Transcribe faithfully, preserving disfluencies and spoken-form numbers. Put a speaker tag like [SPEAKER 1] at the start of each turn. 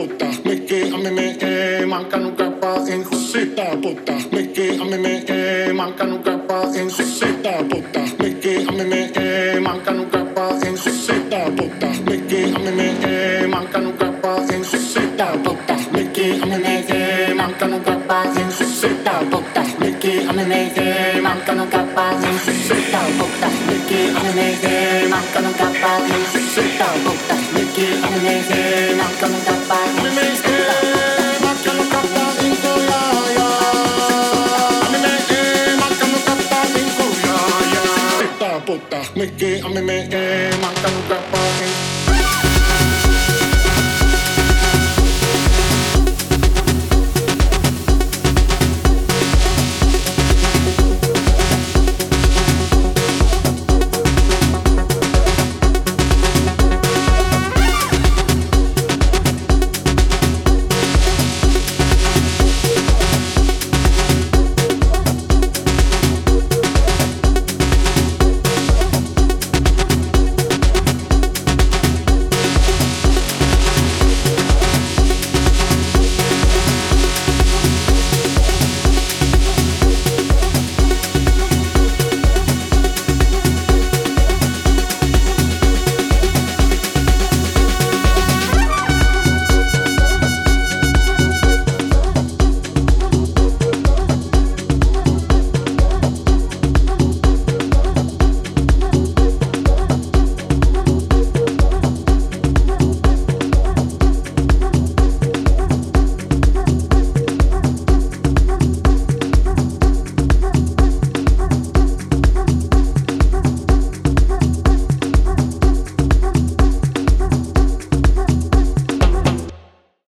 [SPEAKER 1] puta, Mickey, a mí me eh, mancano capa en cosita puta, Mickey, a mí me eh, mancano capa en cosita puta, Mickey, a mí me eh, mancano capa en cosita puta, Mickey, a mí me eh, mancano capa en cosita puta, Mickey, a mí me eh, mancano capa en cosita puta, Mickey, a mí me eh, mancano capa en cosita puta, Mickey, a mí me eh, mancano capa en cosita puta, Mickey, a mí me eh, mancano capa en cosita puta, Mickey, a mí me eh, mancano capa en